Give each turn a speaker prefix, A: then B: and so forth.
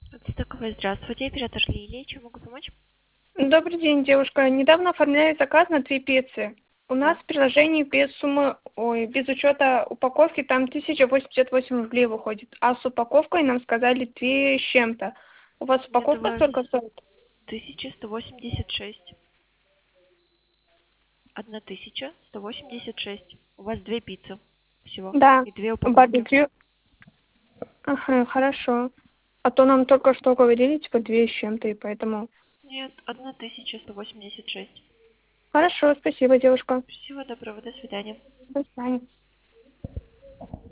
A: Отстаковой, здравствуйте, оператор Лилия, чем могу помочь?
B: Добрый день, девушка. Недавно оформляли заказ на 3 пиццы. У нас
A: Да.
B: в приложении без суммы, без учета упаковки там 1088 рублей выходит, а с упаковкой нам сказали 2 с чем-то. У вас
A: Нет, у
B: упаковка
A: вас
B: столько стоит?
A: 1186. 1186. У вас две пиццы всего
B: Да,
A: и две упаковки.
B: барбекю. Ага, хорошо. А то нам только что говорили, типа 2 с чем-то, и поэтому...
A: Нет, 1186.
B: Хорошо, спасибо, девушка.
A: Всего доброго, до свидания.
B: До свидания.